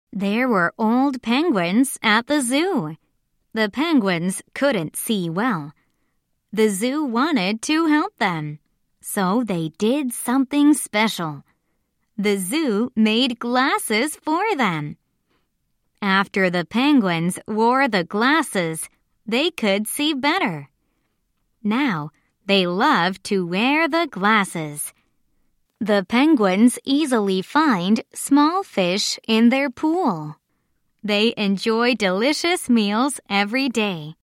There were old penguins at the zoo. The penguins couldn't see well. The zoo wanted to help them, so they did something special. The zoo made glasses for them. After the penguins wore the glasses, they could see better. Now, they love to wear the glasses. The penguins easily find small fish in their pool. They enjoy delicious meals every day.